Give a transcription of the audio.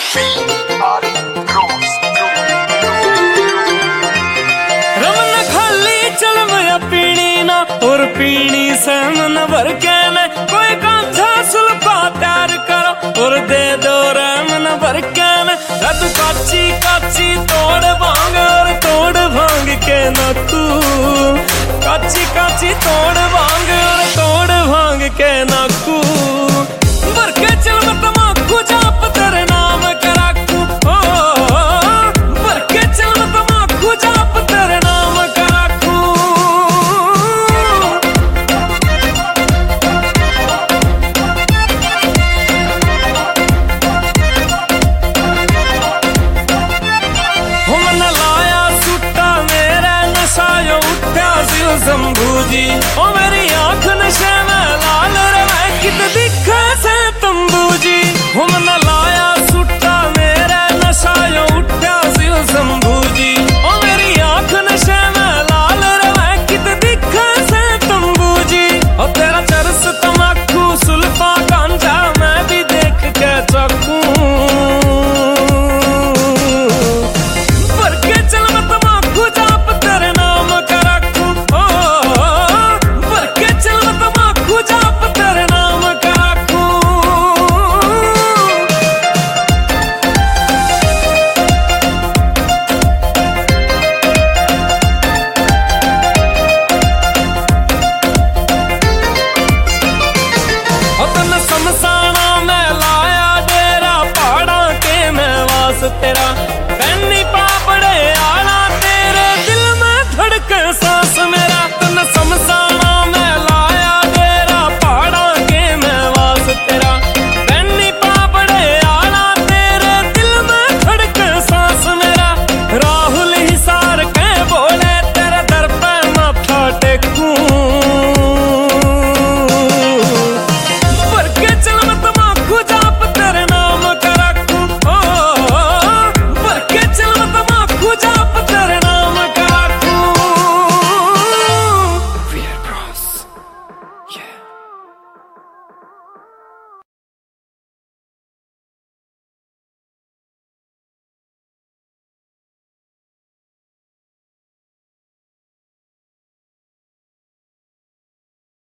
रमन खाली चल मैं पीनी ना और पीनी से मन भर के न कोई कांझा सुल्फा तैयार करो और दे दो रमन भर के न रद काची काची तोड़ भांग और तोड़ भांग के न तू काची काची तोड़ भांग और तोड़ भांग के न तू भर के चल मैं तमाकू जाप तेरे नाम कराकू ओ भर के चल मैं तमाकू जाप तेरे नाम कराकू हमने लाया सुट्टा मेरे नशा यो उठा शिव शंभू जी ओ मेरी